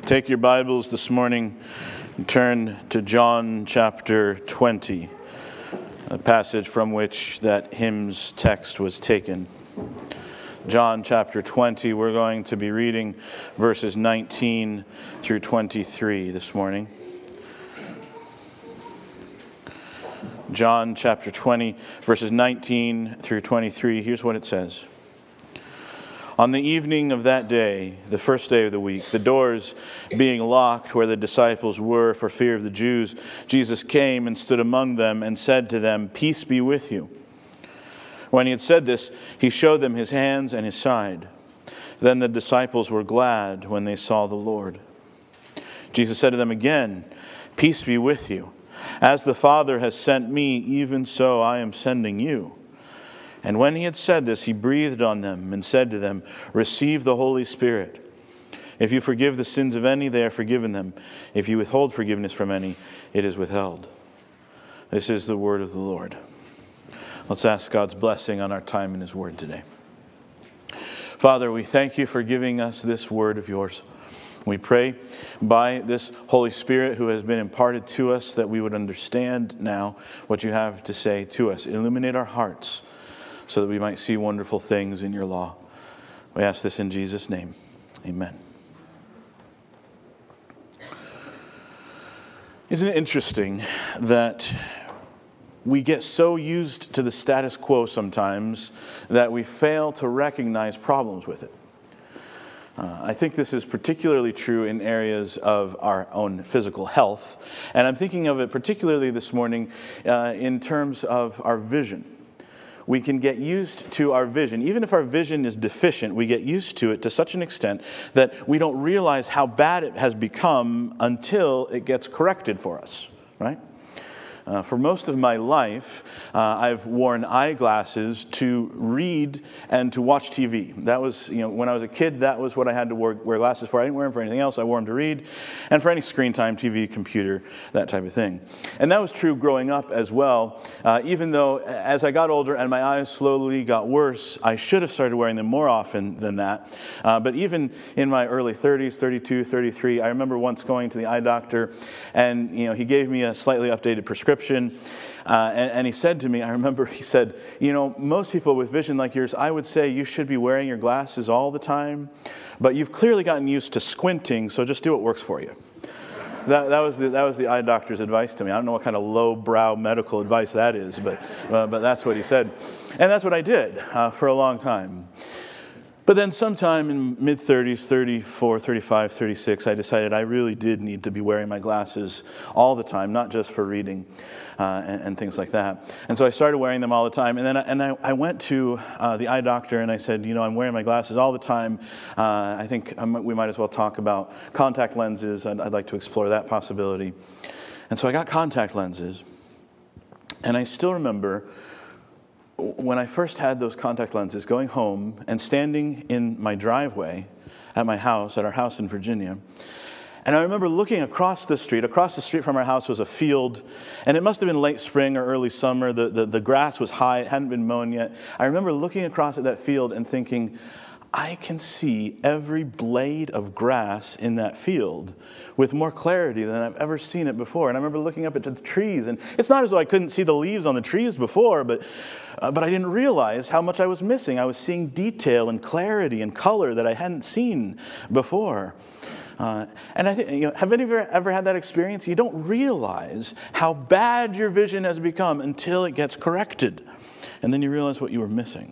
Take your Bibles this morning and turn to John chapter 20, a passage from which that hymn's text was taken. John chapter 20, we're going to be reading verses 19 through 23 this morning. John chapter 20, verses 19 through 23, here's what it says. On the evening of that day, the first day of the week, the doors being locked where the disciples were for fear of the Jews, Jesus came and stood among them and said to them, "Peace be with you." When he had said this, he showed them his hands and his side. Then the disciples were glad when they saw the Lord. Jesus said to them again, "Peace be with you. As the Father has sent me, even so I am sending you." And when he had said this, he breathed on them and said to them, "Receive the Holy Spirit. If you forgive the sins of any, they are forgiven them. If you withhold forgiveness from any, it is withheld." This is the word of the Lord. Let's ask God's blessing on our time in his word today. Father, we thank you for giving us this word of yours. We pray by this Holy Spirit who has been imparted to us that we would understand now what you have to say to us. Illuminate our hearts so that we might see wonderful things in your law. We ask this in Jesus' name. Amen. Isn't it interesting that we get so used to the status quo sometimes that we fail to recognize problems with it? I think this is particularly true in areas of our own physical health. And I'm thinking of it particularly this morning in terms of our vision. We can get used to our vision. Even if our vision is deficient, we get used to it to such an extent that we don't realize how bad it has become until it gets corrected for us, right? For most of my life, I've worn eyeglasses to read and to watch TV. That was, when I was a kid, that was what I had to wear glasses for. I didn't wear them for anything else. I wore them to read and for any screen time, TV, computer, that type of thing. And that was true growing up as well, even though as I got older and my eyes slowly got worse, I should have started wearing them more often than that. But even in my early 30s, 32, 33, I remember once going to the eye doctor and, he gave me a slightly updated prescription. And he said to me, I remember he said, most people with vision like yours, I would say you should be wearing your glasses all the time, but you've clearly gotten used to squinting, so just do what works for you. That was the eye doctor's advice to me. I don't know what kind of lowbrow medical advice that is, but that's what he said. And that's what I did for a long time. But then sometime in mid-30s, 34, 35, 36, I decided I really did need to be wearing my glasses all the time, not just for reading and things like that. And so I started wearing them all the time. And then I went to the eye doctor and I said, I'm wearing my glasses all the time. I think we might as well talk about contact lenses. I'd like to explore that possibility. And so I got contact lenses. And I still remember when I first had those contact lenses, going home and standing in my driveway at our house in Virginia. And I remember looking across the street. Across the street from our house was a field, and it must have been late spring or early summer. The grass was high, it hadn't been mown yet. I remember looking across at that field and thinking, I can see every blade of grass in that field with more clarity than I've ever seen it before. And I remember looking up into the trees, and it's not as though I couldn't see the leaves on the trees before, but I didn't realize how much I was missing. I was seeing detail and clarity and color that I hadn't seen before. And I think, have any of you ever had that experience? You don't realize how bad your vision has become until it gets corrected. And then you realize what you were missing.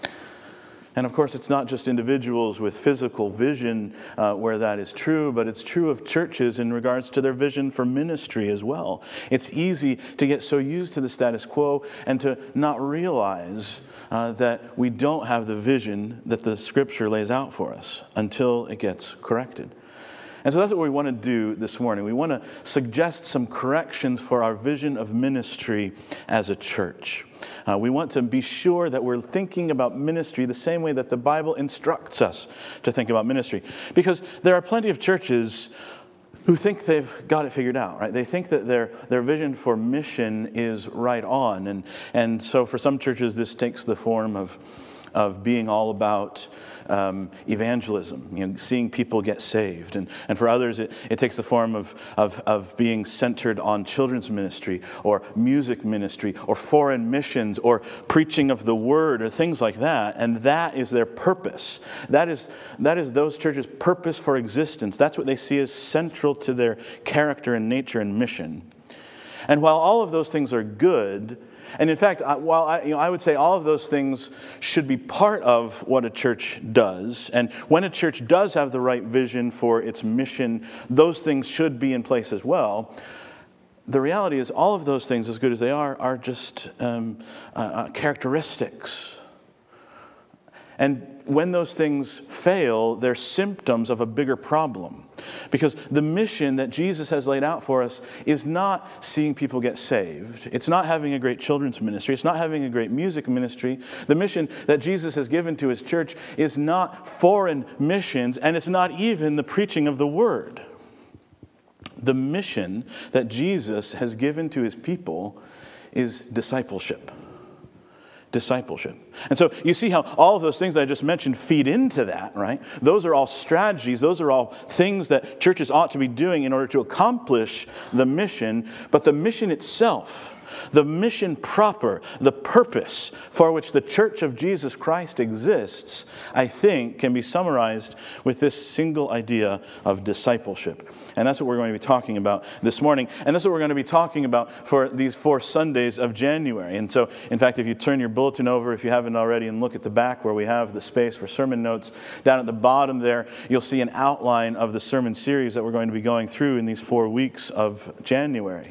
And of course, it's not just individuals with physical vision where that is true, but it's true of churches in regards to their vision for ministry as well. It's easy to get so used to the status quo and to not realize that we don't have the vision that the Scripture lays out for us until it gets corrected. And so that's what we want to do this morning. We want to suggest some corrections for our vision of ministry as a church. We want to be sure that we're thinking about ministry the same way that the Bible instructs us to think about ministry. Because there are plenty of churches who think they've got it figured out, right? They think that their vision for mission is right on. And so for some churches, this takes the form of of being all about evangelism, seeing people get saved. And for others, it takes the form of being centered on children's ministry or music ministry or foreign missions or preaching of the word or things like that. And that is their purpose. That is those churches' purpose for existence. That's what they see as central to their character and nature and mission. And while all of those things are good, and in fact, I would say all of those things should be part of what a church does. And when a church does have the right vision for its mission, those things should be in place as well. The reality is all of those things, as good as they are just characteristics. And when those things fail, they're symptoms of a bigger problem. Because the mission that Jesus has laid out for us is not seeing people get saved. It's not having a great children's ministry. It's not having a great music ministry. The mission that Jesus has given to his church is not foreign missions, and it's not even the preaching of the word. The mission that Jesus has given to his people is discipleship. Discipleship. And so you see how all of those things that I just mentioned feed into that, right? Those are all strategies. Those are all things that churches ought to be doing in order to accomplish the mission. But the mission itself, the mission proper, the purpose for which the Church of Jesus Christ exists, I think can be summarized with this single idea of discipleship. And that's what we're going to be talking about this morning. And that's what we're going to be talking about for these 4 Sundays of January. And so, in fact, if you turn your bulletin over, if you haven't already, and look at the back where we have the space for sermon notes, down at the bottom there, you'll see an outline of the sermon series that we're going to be going through in these 4 weeks of January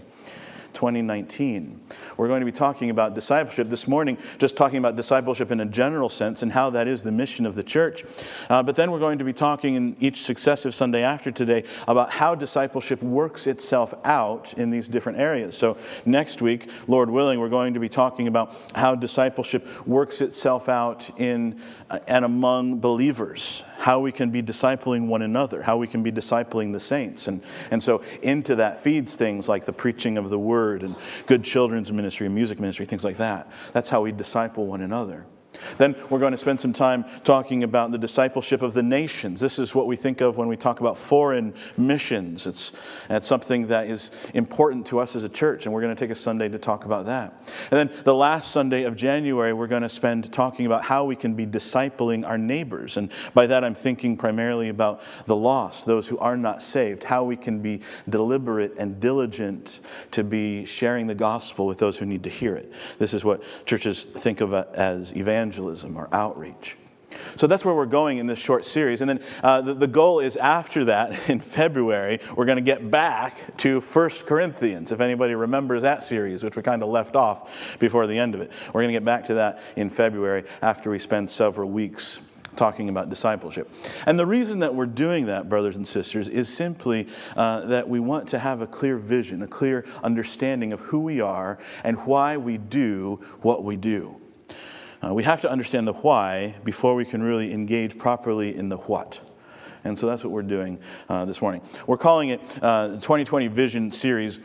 2019. We're going to be talking about discipleship this morning, just talking about discipleship in a general sense and how that is the mission of the church. But then we're going to be talking in each successive Sunday after today about how discipleship works itself out in these different areas. So next week, Lord willing, we're going to be talking about how discipleship works itself out in and among believers, how we can be discipling one another, how we can be discipling the saints. And so into that feeds things like the preaching of the word and good children's ministry, music ministry, things like that. That's how we disciple one another. Then we're going to spend some time talking about the discipleship of the nations. This is what we think of when we talk about foreign missions. It's something that is important to us as a church, and we're going to take a Sunday to talk about that. And then the last Sunday of January, we're going to spend talking about how we can be discipling our neighbors. And by that, I'm thinking primarily about the lost, those who are not saved, how we can be deliberate and diligent to be sharing the gospel with those who need to hear it. This is what churches think of as evangelism or outreach. So that's where we're going in this short series. And then the goal is after that, in February, we're going to get back to 1 Corinthians, if anybody remembers that series, which we kind of left off before the end of it. We're going to get back to that in February after we spend several weeks talking about discipleship. And the reason that we're doing that, brothers and sisters, is simply that we want to have a clear vision, a clear understanding of who we are and why we do what we do. We have to understand the why before we can really engage properly in the what. And so that's what we're doing this morning. We're calling it 2020 Vision Series,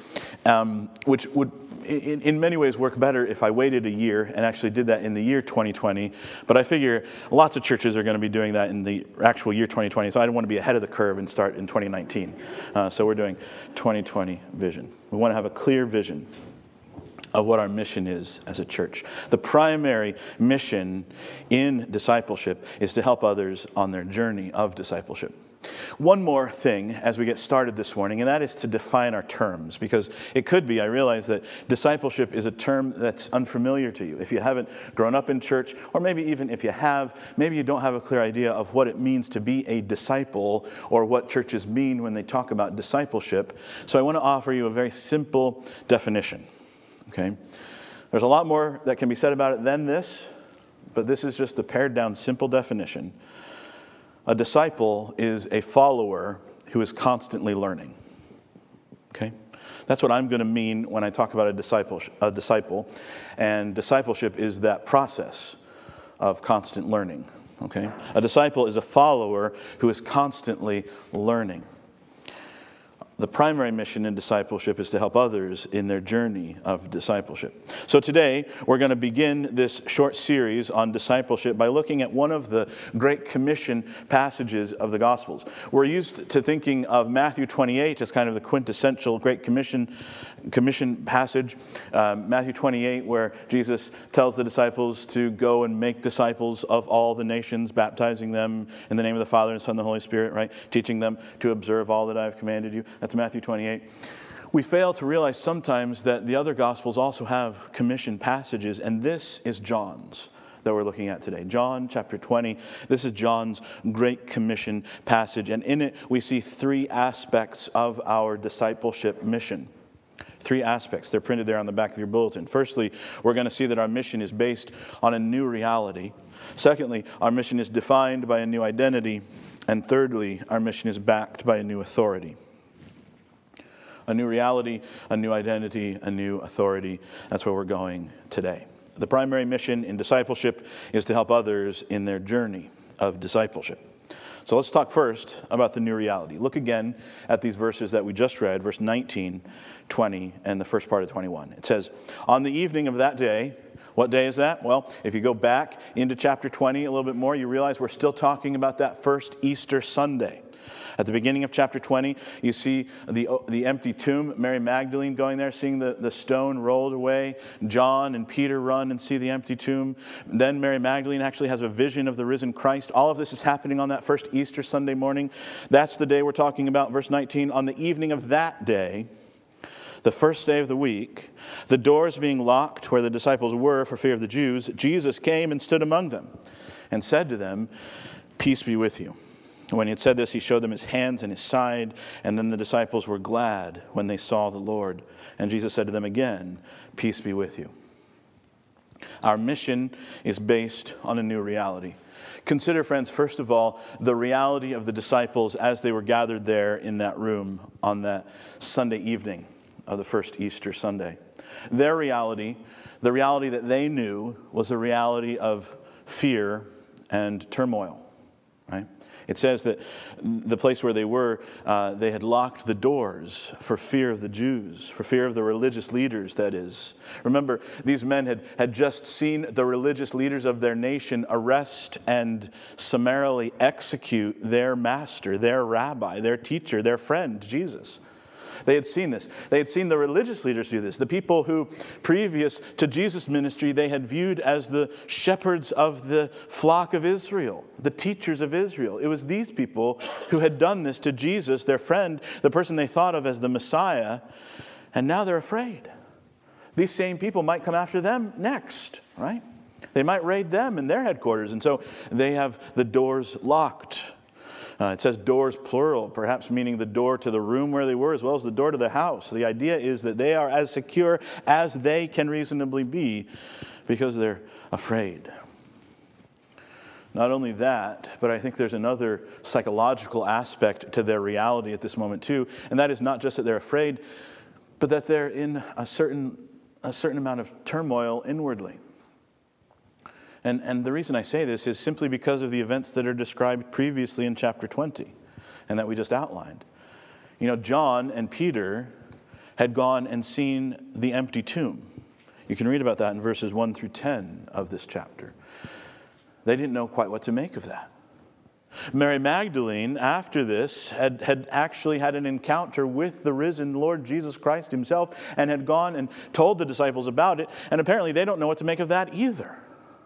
which would in many ways work better if I waited a year and actually did that in the year 2020. But I figure lots of churches are going to be doing that in the actual year 2020, so I don't want to be ahead of the curve and start in 2019. So we're doing 2020 Vision. We want to have a clear vision of what our mission is as a church. The primary mission in discipleship is to help others on their journey of discipleship. One more thing as we get started this morning, and that is to define our terms, because it could be, I realize that discipleship is a term that's unfamiliar to you. If you haven't grown up in church, or maybe even if you have, maybe you don't have a clear idea of what it means to be a disciple or what churches mean when they talk about discipleship. So I want to offer you a very simple definition. Okay, there's a lot more that can be said about it than this, but this is just the pared down simple definition. A disciple is a follower who is constantly learning. Okay, that's what I'm going to mean when I talk about a disciple, and discipleship is that process of constant learning. Okay, a disciple is a follower who is constantly learning. The primary mission in discipleship is to help others in their journey of discipleship. So today, we're going to begin this short series on discipleship by looking at one of the Great Commission passages of the Gospels. We're used to thinking of Matthew 28 as kind of the quintessential Great Commission passage. Matthew 28, where Jesus tells the disciples to go and make disciples of all the nations, baptizing them in the name of the Father and Son and the Holy Spirit, right? Teaching them to observe all that I have commanded you. That's Matthew 28. We fail to realize sometimes that the other Gospels also have commission passages, and this is John's that we're looking at today. John chapter 20. This is John's Great Commission passage, and in it we see three aspects of our discipleship mission. Three aspects. They're printed there on the back of your bulletin. Firstly, we're going to see that our mission is based on a new reality. Secondly, our mission is defined by a new identity. And thirdly, our mission is backed by a new authority. A new reality, a new identity, a new authority. That's where we're going today. The primary mission in discipleship is to help others in their journey of discipleship. So let's talk first about the new reality. Look again at these verses that we just read, verse 19, 20, and the first part of 21. It says, on the evening of that day. What day is that? Well, if you go back into chapter 20 a little bit more, you realize we're still talking about that first Easter Sunday. At the beginning of chapter 20, you see the empty tomb, Mary Magdalene going there, seeing the stone rolled away. John and Peter run and see the empty tomb. Then Mary Magdalene actually has a vision of the risen Christ. All of this is happening on that first Easter Sunday morning. That's the day we're talking about, verse 19. On the evening of that day, the first day of the week, the doors being locked where the disciples were for fear of the Jews, Jesus came and stood among them and said to them, peace be with you. When he had said this, he showed them his hands and his side, and then the disciples were glad when they saw the Lord. And Jesus said to them again, peace be with you. Our mission is based on a new reality. Consider, friends, first of all, the reality of the disciples as they were gathered there in that room on that Sunday evening of the first Easter Sunday. Their reality, the reality that they knew, was a reality of fear and turmoil, right? It says that the place where they were, they had locked the doors for fear of the Jews, for fear of the religious leaders, that is. Remember, these men had just seen the religious leaders of their nation arrest and summarily execute their master, their rabbi, their teacher, their friend, Jesus. They had seen this. They had seen the religious leaders do this. The people who, previous to Jesus' ministry, they had viewed as the shepherds of the flock of Israel, the teachers of Israel. It was these people who had done this to Jesus, their friend, the person they thought of as the Messiah, and now they're afraid. These same people might come after them next, right? They might raid them in their headquarters, and so they have the doors locked. It says doors plural, perhaps meaning the door to the room where they were as well as the door to the house. The idea is that they are as secure as they can reasonably be because they're afraid. Not only that, but I think there's another psychological aspect to their reality at this moment too, and that is not just that they're afraid, but that they're in a certain amount of turmoil inwardly. And the reason I say this is simply because of the events that are described previously in chapter 20 and that we just outlined. You know, John and Peter had gone and seen the empty tomb. You can read about that in verses 1 through 10 of this chapter. They didn't know quite what to make of that. Mary Magdalene, after this, had actually had an encounter with the risen Lord Jesus Christ himself and had gone and told the disciples about it, and apparently they don't know what to make of that either.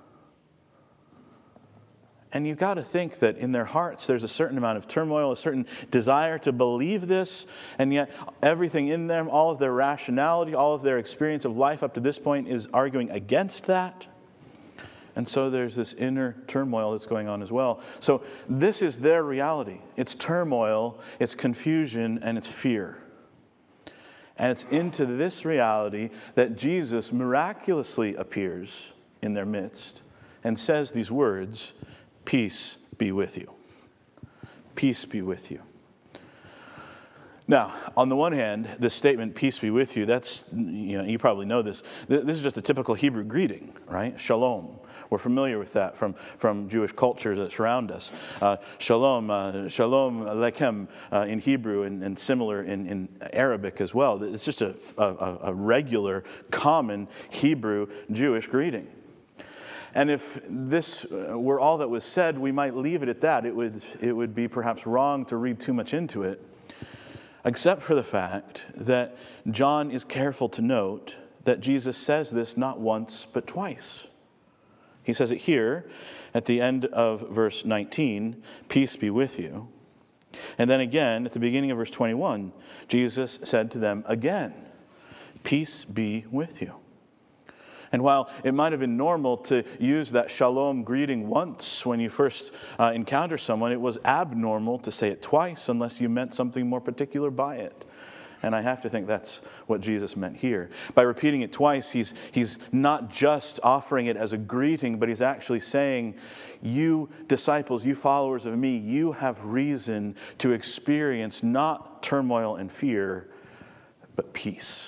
And you've got to think that in their hearts there's a certain amount of turmoil, a certain desire to believe this, and yet everything in them, all of their rationality, all of their experience of life up to this point is arguing against that. And so there's this inner turmoil that's going on as well. So this is their reality. It's turmoil, it's confusion, and it's fear. And it's into this reality that Jesus miraculously appears in their midst and says these words, peace be with you. Peace be with you. Now, on the one hand, this statement, peace be with you, that's, you probably know this. This is just a typical Hebrew greeting, right? Shalom. We're familiar with that from Jewish cultures that surround us. Shalom, shalom aleichem in Hebrew and similar in Arabic as well. It's just a regular, common Hebrew Jewish greeting. And if this were all that was said, we might leave it at that. It would be perhaps wrong to read too much into it, except for the fact that John is careful to note that Jesus says this not once but twice. He says it here at the end of verse 19, peace be with you. And then again at the beginning of verse 21, Jesus said to them again, peace be with you. And while it might have been normal to use that shalom greeting once when you first encounter someone, it was abnormal to say it twice unless you meant something more particular by it. And I have to think that's what Jesus meant here. By repeating it twice, he's not just offering it as a greeting, but he's actually saying, you disciples, you followers of me, you have reason to experience not turmoil and fear, but peace.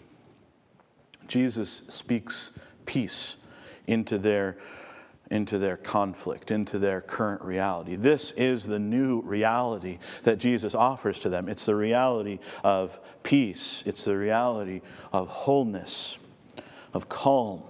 Jesus speaks peace into their conflict, into their current reality. This is the new reality that Jesus offers to them. It's the reality of peace. It's the reality of wholeness, of calm.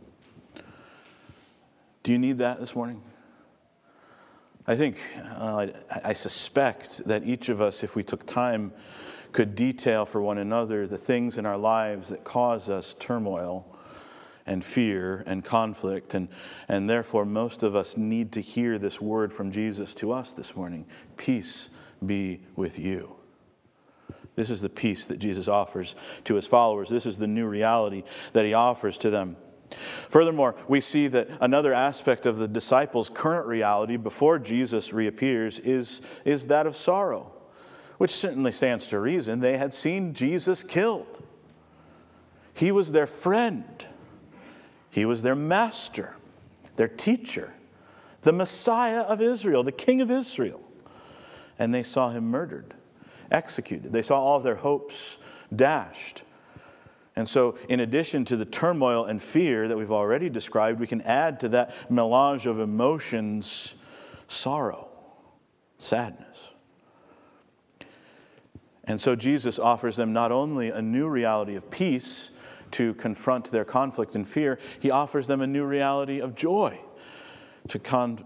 Do you need that this morning? I think, I suspect that each of us, if we took time, could detail for one another the things in our lives that cause us turmoil and fear and conflict. And therefore, most of us need to hear this word from Jesus to us this morning. Peace be with you. This is the peace that Jesus offers to his followers. This is the new reality that he offers to them. Furthermore, we see that another aspect of the disciples' current reality before Jesus reappears is that of sorrow, which certainly stands to reason. They had seen Jesus killed. He was their friend. He was their master, their teacher, the Messiah of Israel, the King of Israel. And they saw him murdered, executed. They saw all of their hopes dashed. And so, in addition to the turmoil and fear that we've already described, we can add to that melange of emotions sorrow, sadness. And so Jesus offers them not only a new reality of peace to confront their conflict and fear, he offers them a new reality of joy to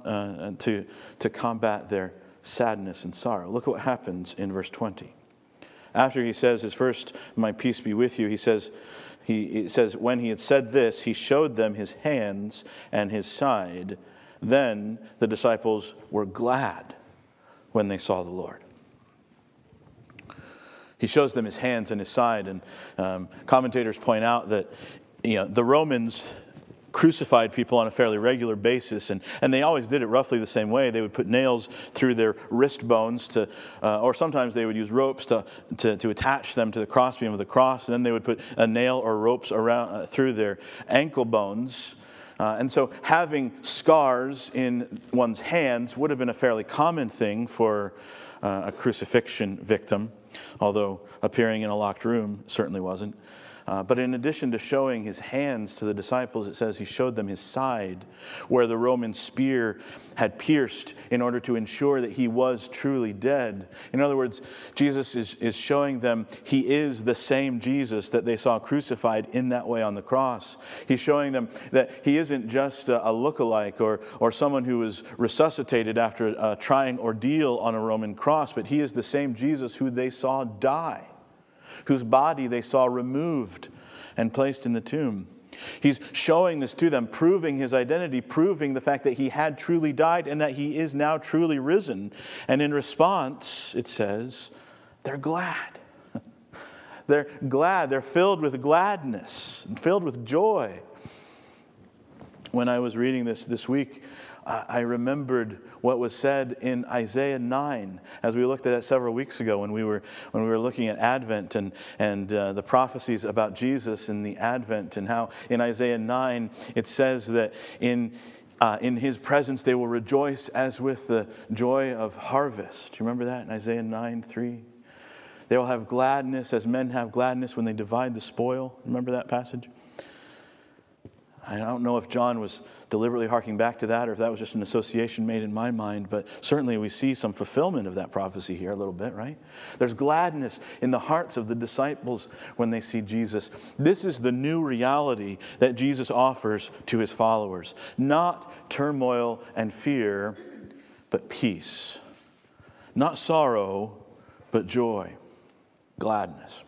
combat their sadness and sorrow. Look what happens in verse 20. After he says his first, my peace be with you, he says, when he had said this, he showed them his hands and his side. Then the disciples were glad when they saw the Lord. He shows them his hands and his side, and commentators point out that the Romans crucified people on a fairly regular basis, and they always did it roughly the same way. They would put nails through their wrist bones or sometimes they would use ropes to attach them to the crossbeam of the cross, and then they would put a nail or ropes around through their ankle bones. And so having scars in one's hands would have been a fairly common thing for a crucifixion victim, although appearing in a locked room certainly wasn't. But in addition to showing his hands to the disciples, it says he showed them his side, where the Roman spear had pierced in order to ensure that he was truly dead. In other words, Jesus is showing them he is the same Jesus that they saw crucified in that way on the cross. He's showing them that he isn't just a lookalike or someone who was resuscitated after a trying ordeal on a Roman cross, but he is the same Jesus who they saw die, whose body they saw removed and placed in the tomb. He's showing this to them, proving his identity, proving the fact that he had truly died and that he is now truly risen. And in response, it says, they're glad. They're glad. They're filled with gladness, filled with joy. When I was reading this week, I remembered what was said in Isaiah 9, as we looked at that several weeks ago when we were looking at Advent and the prophecies about Jesus in the Advent, and how in Isaiah 9 it says that in his presence they will rejoice as with the joy of harvest. Do you remember that in Isaiah 9:3? They will have gladness as men have gladness when they divide the spoil. Remember that passage? I don't know if John was deliberately harking back to that or if that was just an association made in my mind, but certainly we see some fulfillment of that prophecy here a little bit, right? There's gladness in the hearts of the disciples when they see Jesus. This is the new reality that Jesus offers to his followers. Not turmoil and fear, but peace. Not sorrow, but joy, gladness.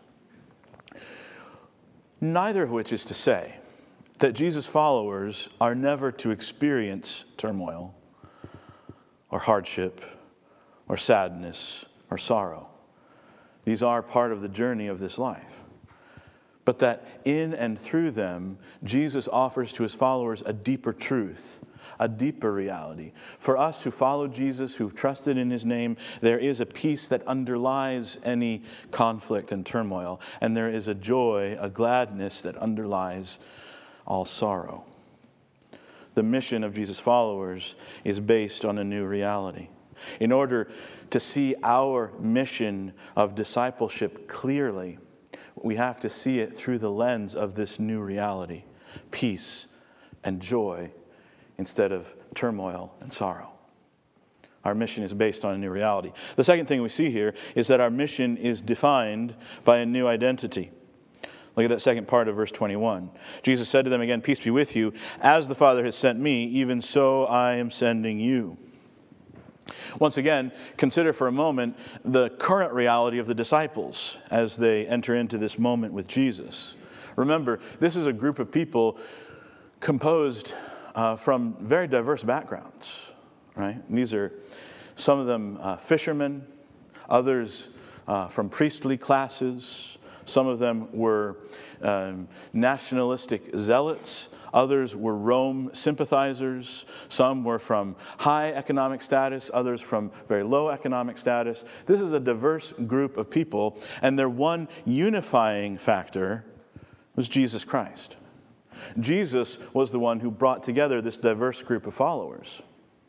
Neither of which is to say that Jesus' followers are never to experience turmoil or hardship or sadness or sorrow. These are part of the journey of this life. But that in and through them, Jesus offers to his followers a deeper truth, a deeper reality. For us who follow Jesus, who've trusted in his name, there is a peace that underlies any conflict and turmoil. And there is a joy, a gladness that underlies all sorrow. The mission of Jesus' followers is based on a new reality. In order to see our mission of discipleship clearly, we have to see it through the lens of this new reality, peace and joy instead of turmoil and sorrow. Our mission is based on a new reality. The second thing we see here is that our mission is defined by a new identity. Look at that second part of verse 21. Jesus said to them again, "Peace be with you. As the Father has sent me, even so I am sending you." Once again, consider for a moment the current reality of the disciples as they enter into this moment with Jesus. Remember, this is a group of people composed from very diverse backgrounds, right? These are some of them fishermen, others from priestly classes. Some of them were nationalistic zealots. Others were Rome sympathizers. Some were from high economic status. Others from very low economic status. This is a diverse group of people. And their one unifying factor was Jesus Christ. Jesus was the one who brought together this diverse group of followers.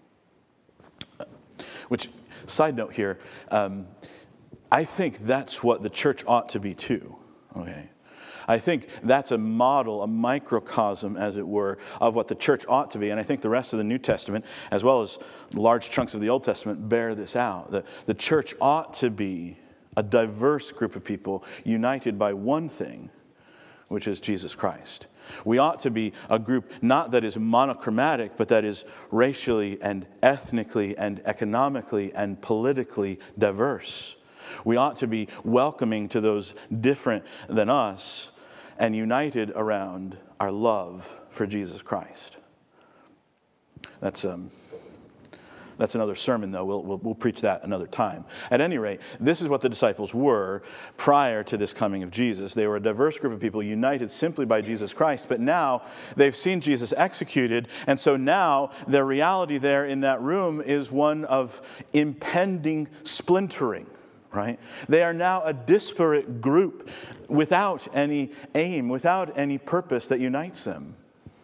Which, side note here, I think that's what the church ought to be too, okay? I think that's a model, a microcosm, as it were, of what the church ought to be. And I think the rest of the New Testament, as well as large chunks of the Old Testament, bear this out. The church ought to be a diverse group of people united by one thing, which is Jesus Christ. We ought to be a group not that is monochromatic, but that is racially and ethnically and economically and politically diverse. We ought to be welcoming to those different than us and united around our love for Jesus Christ. That's another sermon, though. We'll preach that another time. At any rate, this is what the disciples were prior to this coming of Jesus. They were a diverse group of people united simply by Jesus Christ, but now they've seen Jesus executed, and so now their reality there in that room is one of impending splintering. Right? They are now a disparate group without any aim, without any purpose that unites them.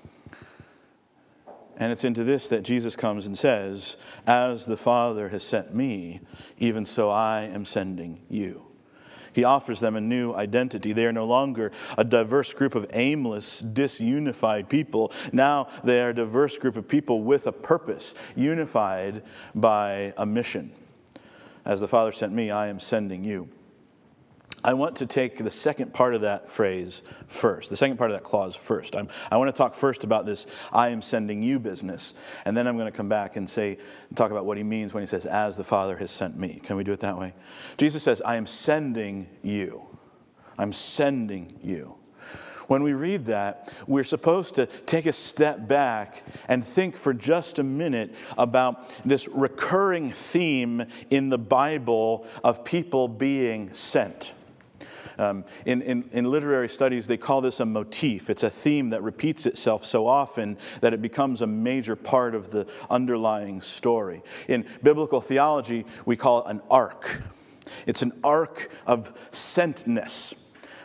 And it's into this that Jesus comes and says, "As the Father has sent me, even so I am sending you." He offers them a new identity. They are no longer a diverse group of aimless, disunified people. Now they are a diverse group of people with a purpose, unified by a mission. As the Father sent me, I am sending you. I want to take the second part of that phrase first, the second part of that clause first. I want to talk first about this "I am sending you" business, and then I'm going to come back and talk about what he means when he says, "As the Father has sent me." Can we do it that way? Jesus says, "I am sending you. I'm sending you." When we read that, we're supposed to take a step back and think for just a minute about this recurring theme in the Bible of people being sent. In literary studies, they call this a motif. It's a theme that repeats itself so often that it becomes a major part of the underlying story. In biblical theology, we call it an arc. It's an arc of sentness.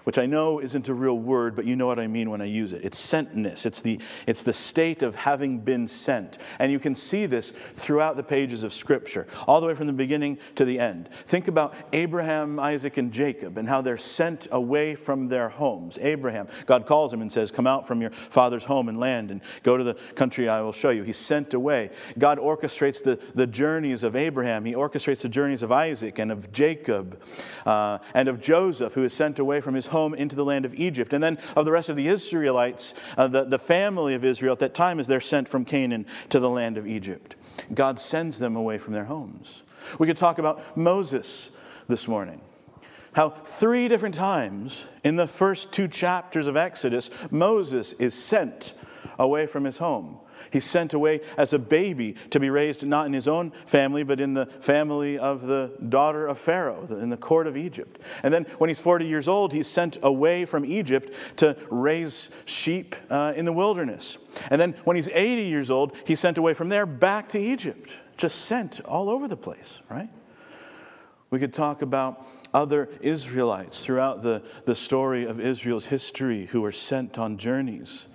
which I know isn't a real word, but you know what I mean when I use it. It's sentness. It's the state of having been sent. And you can see this throughout the pages of Scripture, all the way from the beginning to the end. Think about Abraham, Isaac, and Jacob and how they're sent away from their homes. Abraham, God calls him and says, come out from your father's home and land and go to the country I will show you. He's sent away. God orchestrates the journeys of Abraham. He orchestrates the journeys of Isaac and of Jacob and of Joseph, who is sent away from his home into the land of Egypt. And then of the rest of the Israelites, the family of Israel at that time as they're sent from Canaan to the land of Egypt. God sends them away from their homes. We could talk about Moses this morning. How 3 different times in the first 2 chapters of Exodus, Moses is sent away from his home. He's sent away as a baby to be raised not in his own family, but in the family of the daughter of Pharaoh, in the court of Egypt. And then when he's 40 years old, he's sent away from Egypt to raise sheep in the wilderness. And then when he's 80 years old, he's sent away from there back to Egypt. Just sent all over the place, right? We could talk about other Israelites throughout the story of Israel's history who were sent on journeys.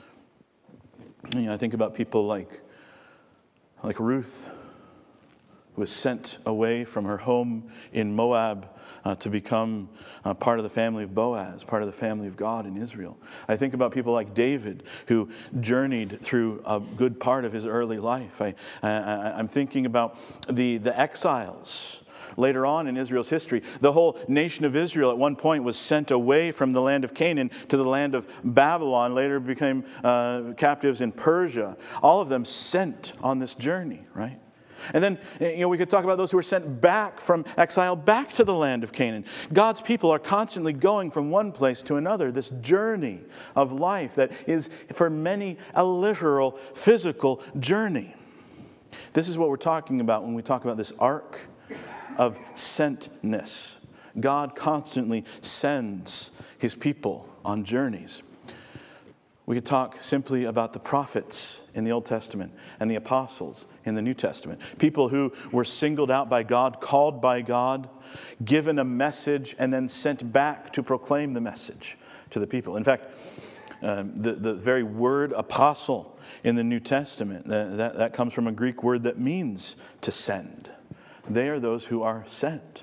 I think about people like Ruth, who was sent away from her home in Moab to become part of the family of Boaz, part of the family of God in Israel. I think about people like David, who journeyed through a good part of his early life. I'm thinking about the exiles. Later on in Israel's history, the whole nation of Israel at one point was sent away from the land of Canaan to the land of Babylon, later became captives in Persia. All of them sent on this journey, right? And then, we could talk about those who were sent back from exile back to the land of Canaan. God's people are constantly going from one place to another, this journey of life that is, for many, a literal, physical journey. This is what we're talking about when we talk about this ark of sentness. God constantly sends his people on journeys. We could talk simply about the prophets in the Old Testament and the apostles in the New Testament. People who were singled out by God, called by God, given a message, and then sent back to proclaim the message to the people. In fact, the very word apostle in the New Testament, that comes from a Greek word that means to send. They are those who are sent.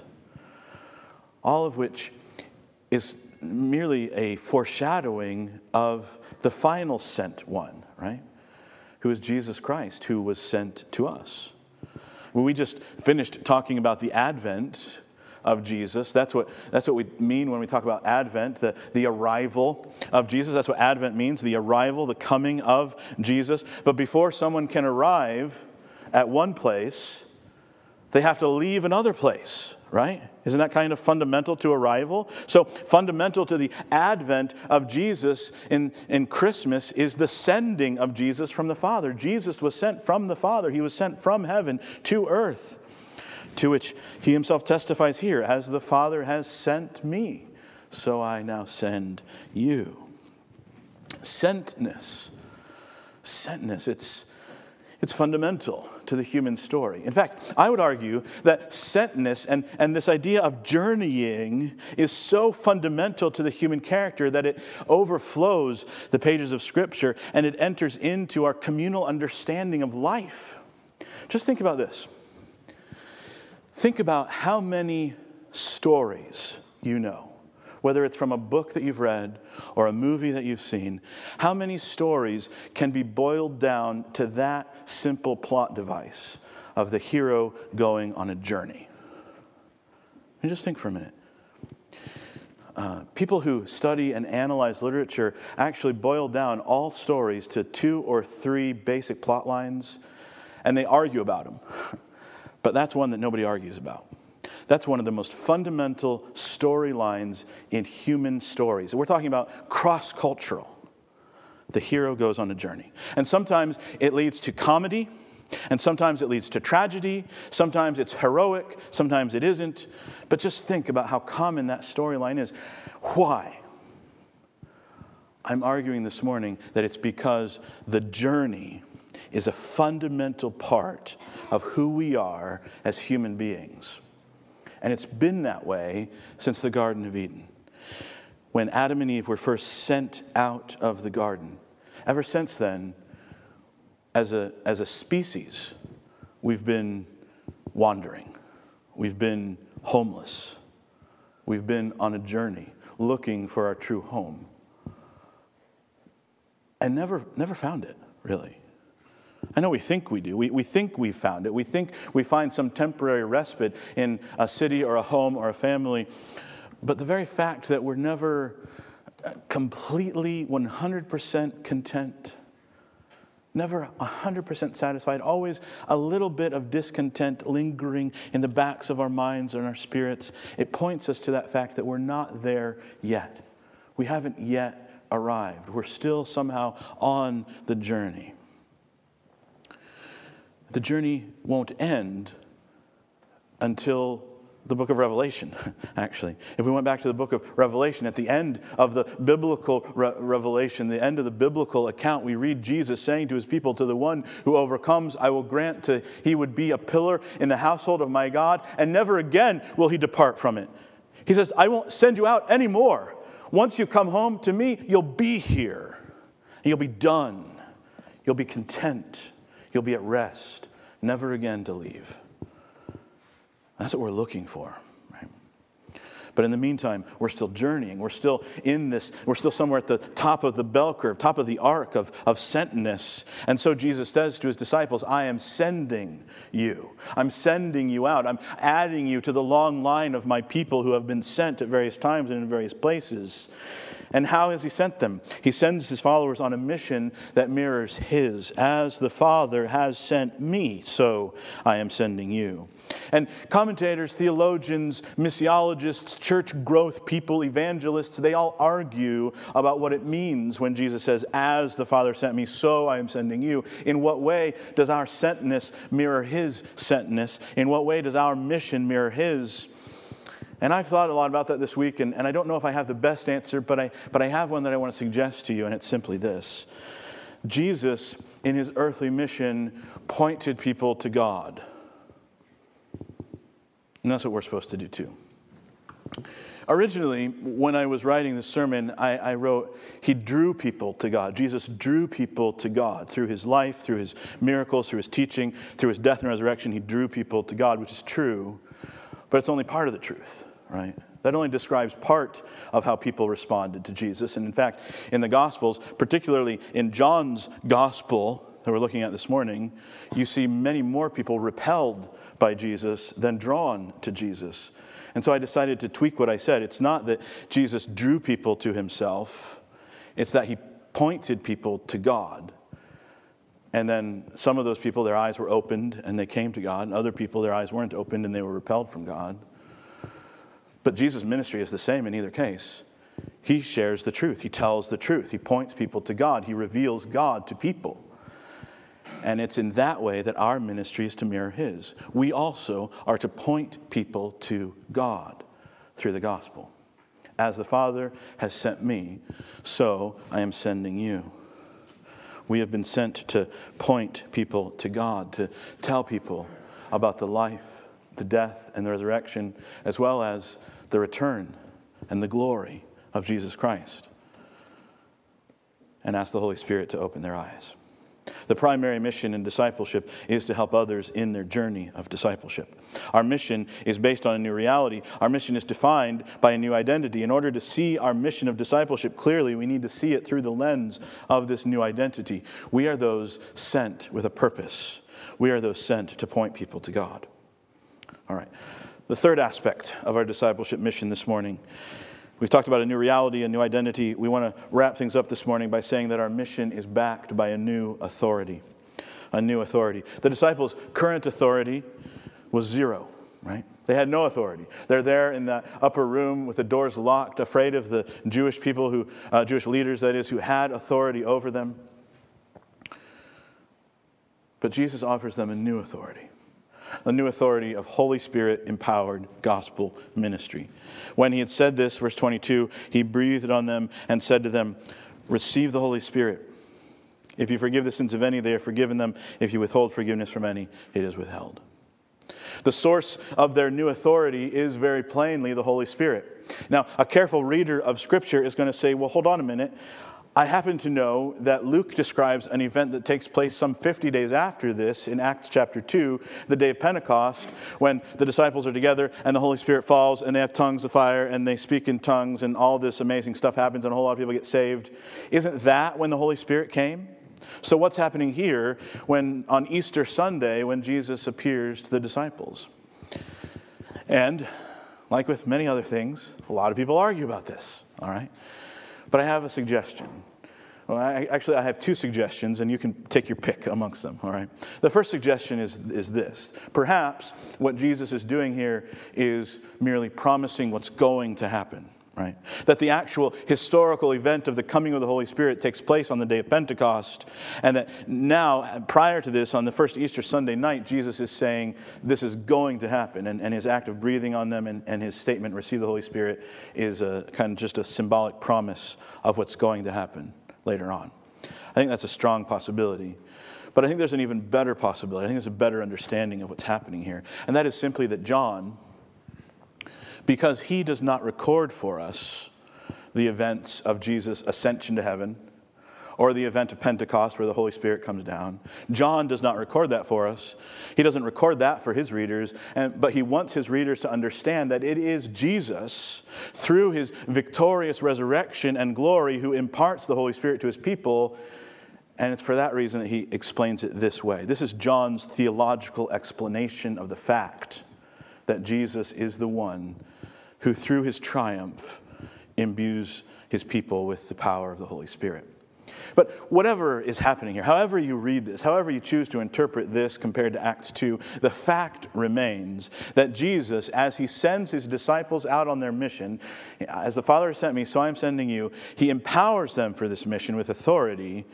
All of which is merely a foreshadowing of the final sent one, right? Who is Jesus Christ, who was sent to us. When we just finished talking about the advent of Jesus, that's what we mean when we talk about Advent, the arrival of Jesus. That's what Advent means, the arrival, the coming of Jesus. But before someone can arrive at one place, they have to leave another place, right? Isn't that kind of fundamental to arrival? So fundamental to the advent of Jesus in Christmas is the sending of Jesus from the Father. Jesus was sent from the Father. He was sent from heaven to earth, to which he himself testifies here, as the Father has sent me, so I now send you. Sentness, it's fundamental to the human story. In fact, I would argue that sentness and this idea of journeying is so fundamental to the human character that it overflows the pages of Scripture and it enters into our communal understanding of life. Just think about this. Think about how many stories you know. Whether it's from a book that you've read or a movie that you've seen, how many stories can be boiled down to that simple plot device of the hero going on a journey? And just think for a minute. People who study and analyze literature actually boil down all stories to 2 or 3 basic plot lines, and they argue about them. But that's one that nobody argues about. That's one of the most fundamental storylines in human stories. We're talking about cross-cultural. The hero goes on a journey. And sometimes it leads to comedy, and sometimes it leads to tragedy, sometimes it's heroic, sometimes it isn't. But just think about how common that storyline is. Why? I'm arguing this morning that it's because the journey is a fundamental part of who we are as human beings. And it's been that way since the Garden of Eden. when Adam and Eve were first sent out of the garden. Ever since then, as a species, we've been wandering. We've been homeless. We've been on a journey looking for our true home. And never found it, really. I know we think we do. We think we found it. We think we find some temporary respite in a city or a home or a family. But the very fact that we're never completely 100% content, never 100% satisfied, always a little bit of discontent lingering in the backs of our minds and our spirits, it points us to that fact that we're not there yet. We haven't yet arrived. We're still somehow on the journey. The journey won't end until the book of Revelation, actually. If we went back to the book of Revelation, at the end of the biblical revelation, the end of the biblical account, we read Jesus saying to his people, to the one who overcomes, I will grant he would be a pillar in the household of my God, and never again will he depart from it. He says, I won't send you out anymore. Once you come home to me, you'll be here. And you'll be done. You'll be content. You'll be at rest. Never again to leave. That's what we're looking for, right? But in the meantime, we're still journeying. We're still in this. We're still somewhere at the top of the bell curve, top of the arc of sentness. And so Jesus says to his disciples, I am sending you. I'm sending you out. I'm adding you to the long line of my people who have been sent at various times and in various places. And how has he sent them? He sends his followers on a mission that mirrors his. As the Father has sent me, so I am sending you. And commentators, theologians, missiologists, church growth people, evangelists, they all argue about what it means when Jesus says, as the Father sent me, so I am sending you. In what way does our sentness mirror his sentness? In what way does our mission mirror his? And I've thought a lot about that this week, and I don't know if I have the best answer, but I have one that I want to suggest to you, and it's simply this. Jesus, in his earthly mission, pointed people to God. And that's what we're supposed to do too. Originally, when I was writing this sermon, I wrote, he drew people to God. Jesus drew people to God through his life, through his miracles, through his teaching, through his death and resurrection. He drew people to God, which is true, but it's only part of the truth, right? That only describes part of how people responded to Jesus. And in fact, in the Gospels, particularly in John's Gospel that we're looking at this morning, you see many more people repelled by Jesus than drawn to Jesus. And so I decided to tweak what I said. It's not that Jesus drew people to himself. It's that he pointed people to God. And then some of those people, their eyes were opened and they came to God. And other people, their eyes weren't opened and they were repelled from God. But Jesus' ministry is the same in either case. He shares the truth. He tells the truth. He points people to God. He reveals God to people. And it's in that way that our ministry is to mirror his. We also are to point people to God through the gospel. As the Father has sent me, so I am sending you. We have been sent to point people to God, to tell people about the life, the death, and the resurrection, as well as the return and the glory of Jesus Christ. And ask the Holy Spirit to open their eyes. The primary mission in discipleship is to help others in their journey of discipleship. Our mission is based on a new reality. Our mission is defined by a new identity. In order to see our mission of discipleship clearly, we need to see it through the lens of this new identity. We are those sent with a purpose. We are those sent to point people to God. All right. The third aspect of our discipleship mission this morning. We've talked about a new reality, a new identity. We want to wrap things up this morning by saying that our mission is backed by a new authority. A new authority. The disciples' current authority was zero, right? They had no authority. They're there in the upper room with the doors locked, afraid of the Jewish people, Jewish leaders, that is, who had authority over them. But Jesus offers them a new authority. A new authority of Holy Spirit-empowered gospel ministry. When he had said this, verse 22, he breathed on them and said to them, receive the Holy Spirit. If you forgive the sins of any, they are forgiven them. If you withhold forgiveness from any, it is withheld. The source of their new authority is very plainly the Holy Spirit. Now, a careful reader of Scripture is going to say, well, hold on a minute. I happen to know that Luke describes an event that takes place some 50 days after this in Acts chapter 2, the day of Pentecost, when the disciples are together and the Holy Spirit falls and they have tongues of fire and they speak in tongues and all this amazing stuff happens and a whole lot of people get saved. Isn't that when the Holy Spirit came? So what's happening here when on Easter Sunday when Jesus appears to the disciples? And like with many other things, a lot of people argue about this, all right? But I have a suggestion. Well, I have two suggestions, and you can take your pick amongst them, all right? The first suggestion is this. Perhaps what Jesus is doing here is merely promising what's going to happen, right? That the actual historical event of the coming of the Holy Spirit takes place on the day of Pentecost, and that now, prior to this, on the first Easter Sunday night, Jesus is saying this is going to happen, and his act of breathing on them and his statement, receive the Holy Spirit, is a kind of just a symbolic promise of what's going to happen later on. I think that's a strong possibility. But I think there's an even better possibility. I think there's a better understanding of what's happening here. And that is simply that John, because he does not record for us the events of Jesus' ascension to heaven or the event of Pentecost where the Holy Spirit comes down. John does not record that for us. He doesn't record that for his readers, but he wants his readers to understand that it is Jesus, through his victorious resurrection and glory, who imparts the Holy Spirit to his people, and it's for that reason that he explains it this way. This is John's theological explanation of the fact that Jesus is the one who through his triumph imbues his people with the power of the Holy Spirit. But whatever is happening here, however you read this, however you choose to interpret this compared to Acts 2, the fact remains that Jesus, as he sends his disciples out on their mission, as the Father has sent me, so I am sending you, he empowers them for this mission with authority,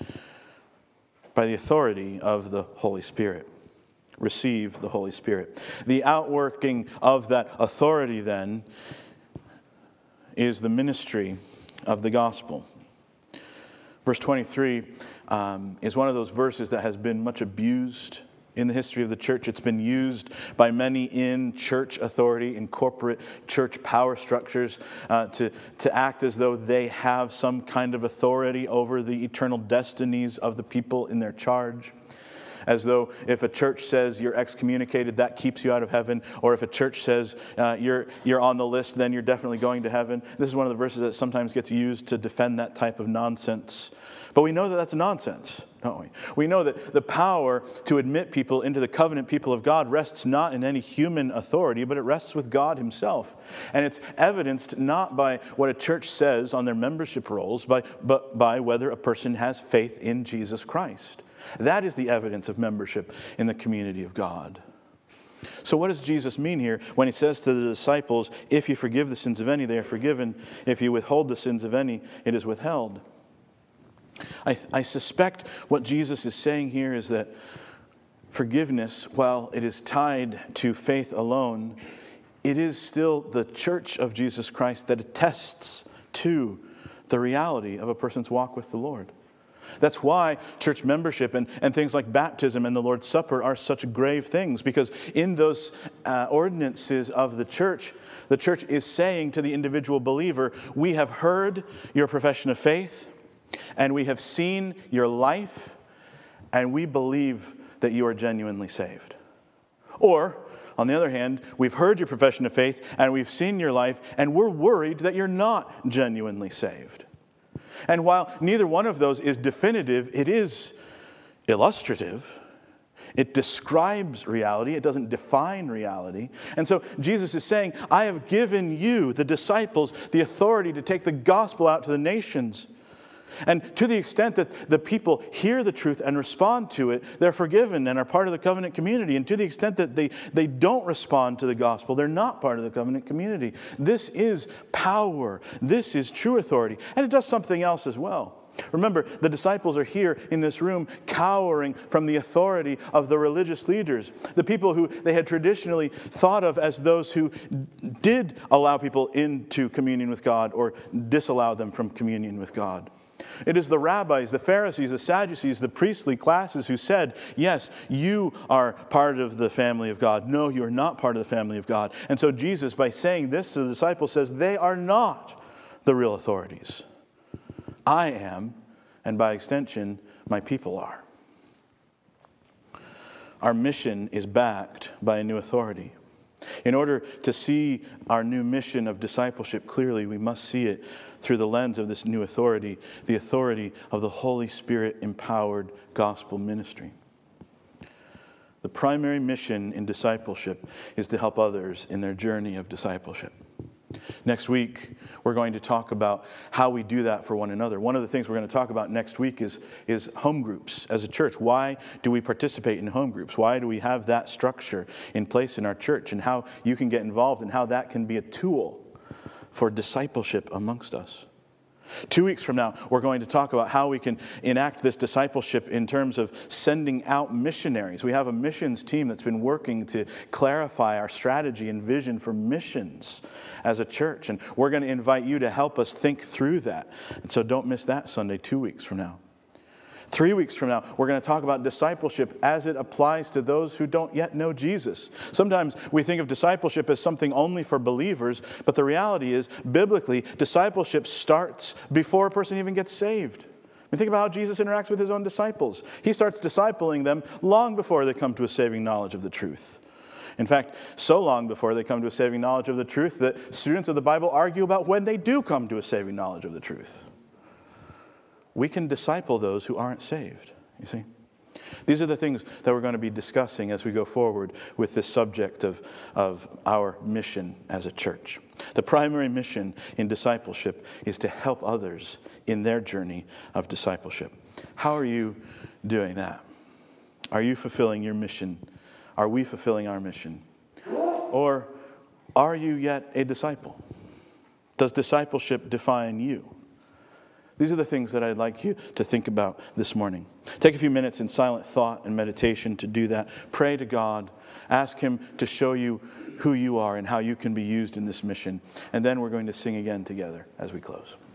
by the authority of the Holy Spirit. Receive the Holy Spirit. The outworking of that authority then is the ministry of the gospel. Verse 23 is one of those verses that has been much abused in the history of the church. It's been used by many in church authority, in corporate church power structures, to act as though they have some kind of authority over the eternal destinies of the people in their charge. As though if a church says you're excommunicated, that keeps you out of heaven. Or if a church says you're on the list, then you're definitely going to heaven. This is one of the verses that sometimes gets used to defend that type of nonsense. But we know that that's nonsense, don't we? We know that the power to admit people into the covenant people of God rests not in any human authority, but it rests with God himself. And it's evidenced not by what a church says on their membership rolls, but by whether a person has faith in Jesus Christ. That is the evidence of membership in the community of God. So what does Jesus mean here when he says to the disciples, if you forgive the sins of any, they are forgiven. If you withhold the sins of any, it is withheld. I suspect what Jesus is saying here is that forgiveness, while it is tied to faith alone, it is still the church of Jesus Christ that attests to the reality of a person's walk with the Lord. That's why church membership and things like baptism and the Lord's Supper are such grave things, because in those ordinances of the church is saying to the individual believer, we have heard your profession of faith, and we have seen your life, and we believe that you are genuinely saved. Or, on the other hand, we've heard your profession of faith, and we've seen your life, and we're worried that you're not genuinely saved. And while neither one of those is definitive, it is illustrative. It describes reality. It doesn't define reality. And so Jesus is saying, I have given you, the disciples, the authority to take the gospel out to the nations. And to the extent that the people hear the truth and respond to it, they're forgiven and are part of the covenant community. And to the extent that they don't respond to the gospel, they're not part of the covenant community. This is power. This is true authority. And it does something else as well. Remember, the disciples are here in this room cowering from the authority of the religious leaders, the people who they had traditionally thought of as those who did allow people into communion with God or disallow them from communion with God. It is the rabbis, the Pharisees, the Sadducees, the priestly classes who said, yes, you are part of the family of God. No, you are not part of the family of God. And so Jesus, by saying this to the disciples, says they are not the real authorities. I am, and by extension, my people are. Our mission is backed by a new authority. In order to see our new mission of discipleship clearly, we must see it through the lens of this new authority, the authority of the Holy Spirit-empowered gospel ministry. The primary mission in discipleship is to help others in their journey of discipleship. Next week, we're going to talk about how we do that for one another. One of the things we're going to talk about next week is home groups as a church. Why do we participate in home groups? Why do we have that structure in place in our church, and how you can get involved and how that can be a tool for discipleship amongst us. 2 weeks from now, we're going to talk about how we can enact this discipleship in terms of sending out missionaries. We have a missions team that's been working to clarify our strategy and vision for missions as a church. And we're going to invite you to help us think through that. And so don't miss that Sunday 2 weeks from now. 3 weeks from now, we're going to talk about discipleship as it applies to those who don't yet know Jesus. Sometimes we think of discipleship as something only for believers, but the reality is, biblically, discipleship starts before a person even gets saved. Think about how Jesus interacts with his own disciples. He starts discipling them long before they come to a saving knowledge of the truth. In fact, so long before they come to a saving knowledge of the truth that students of the Bible argue about when they do come to a saving knowledge of the truth. We can disciple those who aren't saved, you see. These are the things that we're going to be discussing as we go forward with this subject of our mission as a church. The primary mission in discipleship is to help others in their journey of discipleship. How are you doing that? Are you fulfilling your mission? Are we fulfilling our mission? Or are you yet a disciple? Does discipleship define you? These are the things that I'd like you to think about this morning. Take a few minutes in silent thought and meditation to do that. Pray to God. Ask Him to show you who you are and how you can be used in this mission. And then we're going to sing again together as we close.